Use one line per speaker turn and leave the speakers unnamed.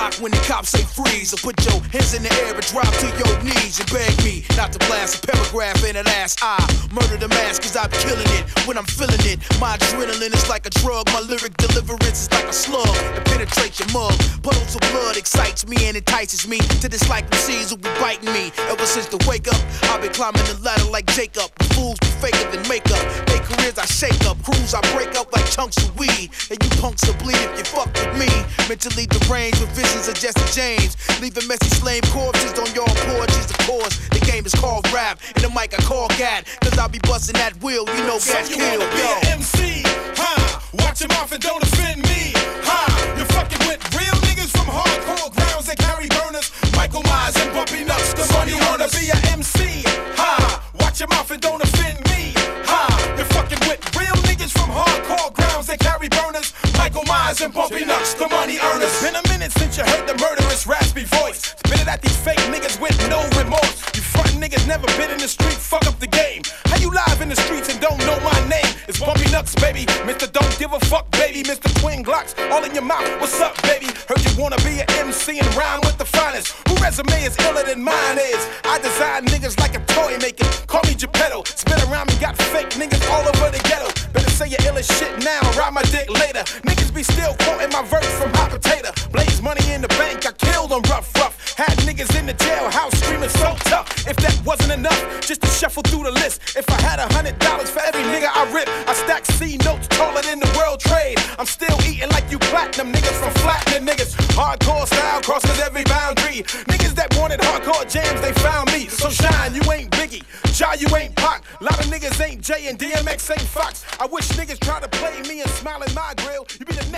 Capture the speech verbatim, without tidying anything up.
block when the cops say freeze. So put your hands in the air and drop to your knees and beg me not to blast a paragraph in the last eye. Murder the mass cause I'm killing it when I'm feeling it. My adrenaline is like a drug, my lyric deliverance is like a slug that penetrates your mug. Puddles of blood excites me and entices me to dislike the seeds who be biting me. Ever since the wake up, I've been climbing the ladder like Jacob. Fools be faker than makeup. They careers I shake up, crews I break up like chunks of weed. And you punks will bleed if you fuck with me. Mentally deranged with visions of Jesse James, leaving messy slave corpses on your porches. Of course, the game is called rap, and the mic I call Gad, cause I be busting that wheel, you know gas
so you
kill.
wanna be an M C, huh? Watch your mouth and don't offend me, huh? You're fucking with real niggas from hardcore grounds that carry burners, Michael Myers and Bumpy Nuts. The so you wanna be an M C, huh? Watch your mouth and don't offend me, huh? You're fucking with real niggas from hardcore grounds that carry burners, Michael Myers and Bumpy Nuts, the money earners. Been a minute since you heard the murderous raspy voice, spitting at these fake niggas with no remorse. You front niggas never been in the street, fuck up the game. How you live in the streets and don't know my name? It's Bumpy Nuts, baby. Mister Don't Give a Fuck, baby. Mister Twin Glocks, all in your mouth. What's up, baby? Heard you wanna be an M C and rhyme with the finest. Who resume is iller than mine is? I design niggas like a toy maker. Call me Geppetto. Spin around me, got fake niggas all over the ghetto. Better say your ill as shit now, ride my dick later. Niggas be still quoting my verse from Hot Potato. Blaze money in the bank, I killed on Rough Rough. Had niggas in the jailhouse screaming so tough. If that wasn't enough, just to shuffle through the list. If I had a hundred dollars for every nigga I rip, I stack C notes taller than the world trade. I'm still eating like you platinum niggas from flattening niggas. Hardcore style crosses every boundary. Niggas that wanted hardcore jams, they found me. So shine, you ain't Biggie. Ja, you ain't Pac. Lot of niggas ain't J and D M X ain't Fox. I wish niggas try to play me and smile in my grill. You be the